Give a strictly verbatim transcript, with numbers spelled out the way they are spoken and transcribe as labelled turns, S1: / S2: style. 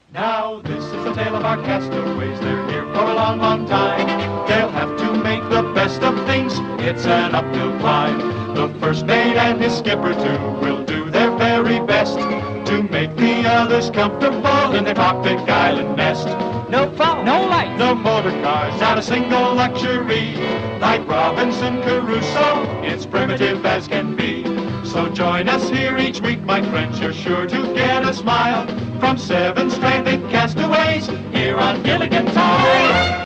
S1: Now this is the tale of our castaways. They're here for a long, long time. They'll have to make the best of things. It's an uphill climb. The first mate and his skipper too will do their very best to make the others comfortable in their cockpit island nest.
S2: No phone, no light,
S1: no motor cars, not a single luxury. Like Robinson Crusoe, it's primitive as can be. So join us here each week, my friends. You're sure to get a smile from seven stranded castaways here on Gilligan Town.